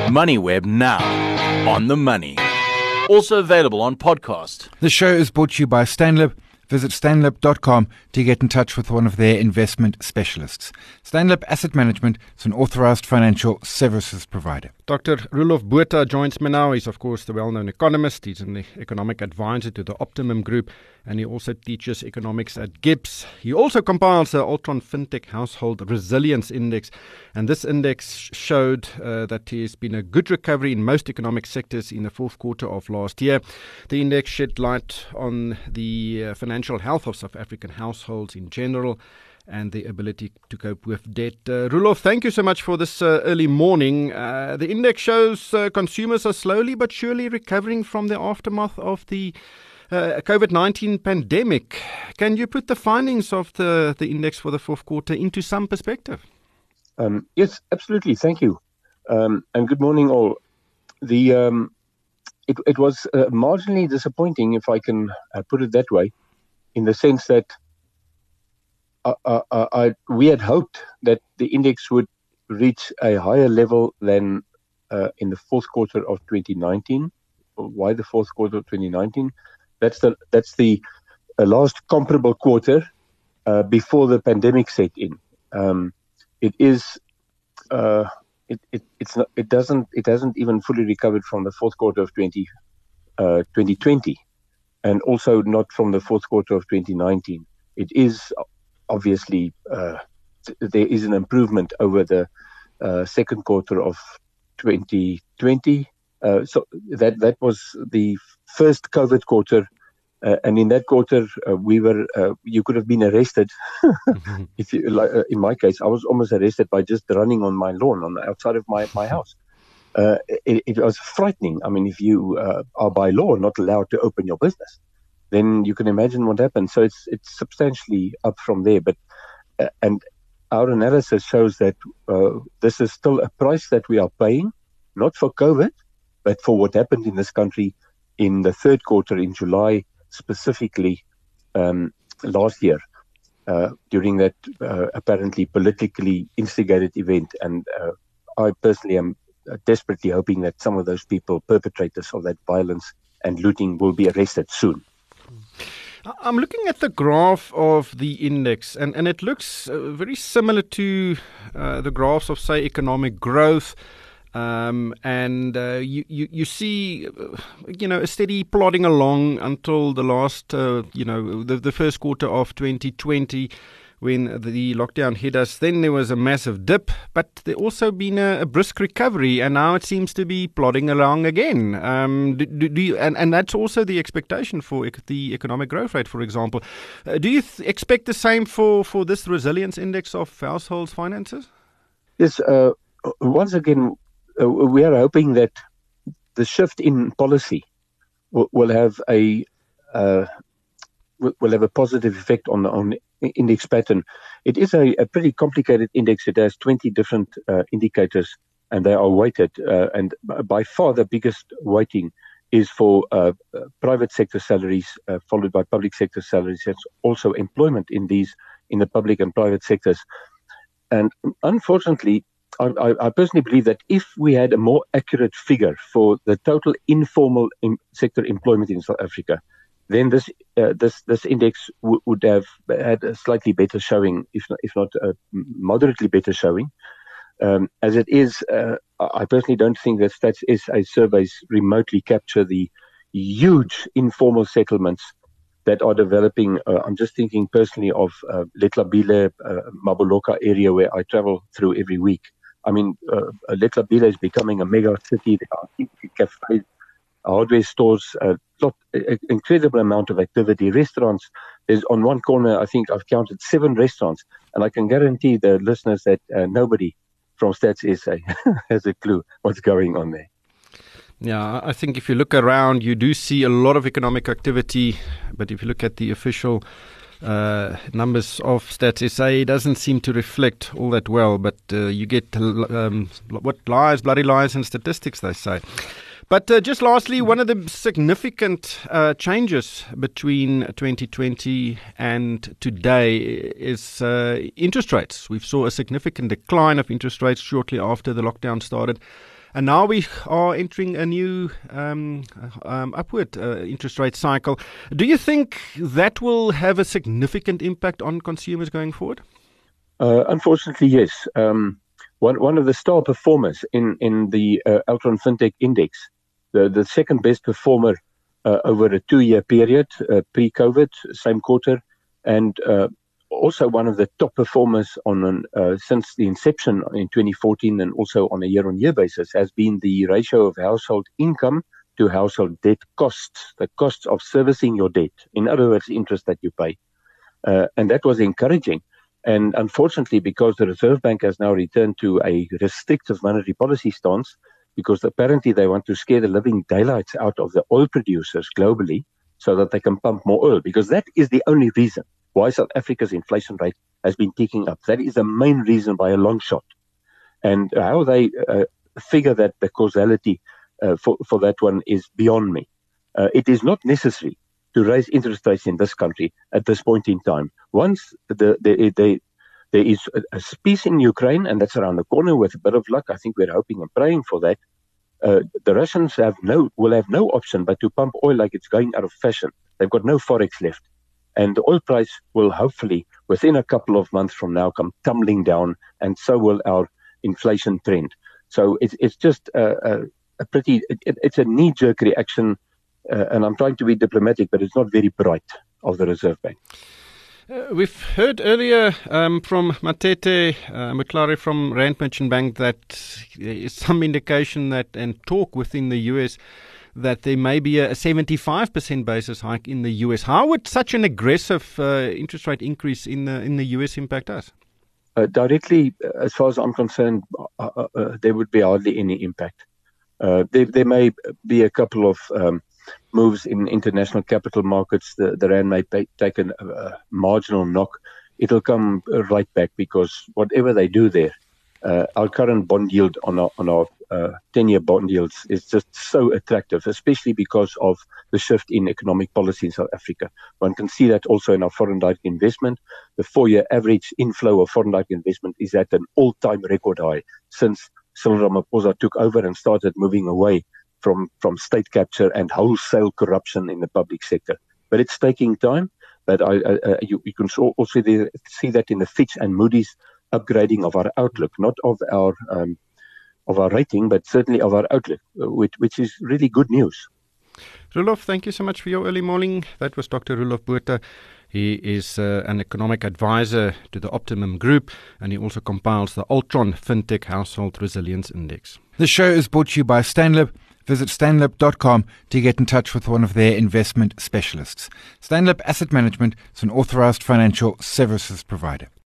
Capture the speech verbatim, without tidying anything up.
MoneyWeb now, on the money. Also available on podcast. The show is brought to you by Stanlib. Visit stanlib dot com to get in touch with one of their investment specialists. Stanlib Asset Management is an authorized financial services provider. Doctor Roelof Botha joins me now. He's, of course, the well-known economist. He's an economic advisor to the Optimum Group, and he also teaches economics at Gibbs. He also compiles the Altron FinTech Household Resilience Index, and this index showed uh, that there's been a good recovery in most economic sectors in the fourth quarter of last year. The index shed light on the uh, financial health of South African households in general and the ability to cope with debt. Uh, Roelof, thank you so much for this uh, early morning. Uh, the index shows uh, consumers are slowly but surely recovering from the aftermath of the uh, COVID nineteen pandemic. Can you put the findings of the, the index for the fourth quarter into some perspective? Um, yes, absolutely. Thank you. Um, and good morning all. The um, it, it was uh, marginally disappointing, if I can uh, put it that way, in the sense that Uh, uh, uh, I, we had hoped that the index would reach a higher level than uh, in the fourth quarter of twenty nineteen. Why the fourth quarter of twenty nineteen? That's the that's the uh, last comparable quarter uh, before the pandemic set in. Um, it is uh, it it it's not it doesn't it hasn't even fully recovered from the fourth quarter of twenty twenty, and also not from the fourth quarter of twenty nineteen. It is obviously, uh, there is an improvement over the uh, second quarter of twenty twenty. Uh, so that that was the first COVID quarter, uh, and in that quarter, uh, we were uh, you could have been arrested. mm-hmm. If you, like, uh, in my case, I was almost arrested by just running on my lawn on the outside of my my house. Uh, it, it was frightening. I mean, if you uh, are by law not allowed to open your business, then you can imagine what happened. So it's it's substantially up from there. But uh, and our analysis shows that uh, this is still a price that we are paying, not for COVID, but for what happened in this country in the third quarter in July, specifically um, last year, uh, during that uh, apparently politically instigated event. And uh, I personally am desperately hoping that some of those people, perpetrators of that violence and looting, will be arrested soon. I'm looking at the graph of the index, and, and it looks uh, very similar to uh, the graphs of, say, economic growth. Um, and uh, you, you, you see, uh, you know, a steady plodding along until the last, uh, you know, the, the first quarter of twenty twenty, when the lockdown hit us. Then there was a massive dip, but there also been a, a brisk recovery, and now it seems to be plodding along again. Um, do, do, do you, and, and that's also the expectation for ec- the economic growth rate, for example. Uh, do you th- expect the same for, for this resilience index of households' finances? Yes, uh, once again, uh, we are hoping that the shift in policy will, will have a uh, will have a positive effect on the on the index pattern. It is a, a pretty complicated index. It has twenty different uh, indicators, and they are weighted. Uh, and by far the biggest weighting is for uh, uh, private sector salaries, uh, followed by public sector salaries. There's also employment in these in the public and private sectors. And unfortunately, I, I personally believe that if we had a more accurate figure for the total informal in sector employment in South Africa, then this uh, this this index w- would have had a slightly better showing, if not, if not a moderately better showing. Um, as it is, uh, I personally don't think that Stats S A surveys remotely capture the huge informal settlements that are developing. Uh, I'm just thinking personally of uh, Letlabile, uh, Maboloka area where I travel through every week. I mean, uh, Letlabile is becoming a mega city. There are cafes, hardware stores, a lot, an incredible amount of activity. Restaurants, there's on one corner, I think I've counted seven restaurants, and I can guarantee the listeners that uh, nobody from Stats S A has a clue what's going on there. Yeah, I think if you look around, you do see a lot of economic activity, but if you look at the official uh, numbers of Stats S A, it doesn't seem to reflect all that well, but uh, you get um, what lies, bloody lies and statistics, they say. But uh, just lastly, one of the significant uh, changes between twenty twenty and today is uh, interest rates. We saw a significant decline of interest rates shortly after the lockdown started. And now we are entering a new um, um, upward uh, interest rate cycle. Do you think that will have a significant impact on consumers going forward? Uh, unfortunately, yes. Um, one one of the star performers in in the uh, Altron FinTech Index, the the second best performer uh, over a two-year period, uh, pre-COVID, same quarter, and uh, also one of the top performers on an, uh, since the inception in twenty fourteen, and also on a year-on-year basis, has been the ratio of household income to household debt costs, the costs of servicing your debt. In other words, interest that you pay, uh, and that was encouraging. And unfortunately, because the Reserve Bank has now returned to a restrictive monetary policy stance, because apparently they want to scare the living daylights out of the oil producers globally so that they can pump more oil, because that is the only reason why South Africa's inflation rate has been ticking up. That is the main reason by a long shot. And how they uh, figure that the causality uh, for, for that one is beyond me. Uh, it is not necessary to raise interest rates in this country at this point in time. Once the, the, the, there is a, a peace in Ukraine, and that's around the corner with a bit of luck, I think we're hoping and praying for that, uh, the Russians have no will have no option but to pump oil like it's going out of fashion. They've got no forex left. And the oil price will hopefully, within a couple of months from now, come tumbling down, and so will our inflation trend. So it's it's just a, a, a pretty, it, it's a knee-jerk reaction, uh, and I'm trying to be diplomatic, but it's not very bright of the Reserve Bank. Uh, we've heard earlier um, from Matete uh, Muklari from Rand Merchant Bank that there is some indication that and talk within the U S that there may be a seventy-five percent basis hike in the U S. How would such an aggressive uh, interest rate increase in the in the U S impact us? Uh, directly, as far as I'm concerned, uh, uh, uh, there would be hardly any impact. Uh, there, there may be a couple of um, moves in international capital markets. The, the rand may pay, take an, a marginal knock. It'll come right back, because whatever they do there, uh, our current bond yield on our on our uh, ten-year bond yields is just so attractive, especially because of the shift in economic policy in South Africa. One can see that also in our foreign direct investment. The four-year average inflow of foreign direct investment is at an all-time record high since Cyril Ramaphosa took over and started moving away from, from state capture and wholesale corruption in the public sector. But it's taking time. But I, uh, you, you can also see that in the Fitch and Moody's upgrading of our outlook, not of our um, of our rating, but certainly of our outlook, which, which is really good news. Roelof, thank you so much for your early morning. That was Doctor Roelof Botha. He is uh, an economic advisor to the Optimum Group, and he also compiles the Altron FinTech Household Resilience Index. The show is brought to you by Stanlib. Visit stanlib dot com to get in touch with one of their investment specialists. Stanlib Asset Management is an authorized financial services provider.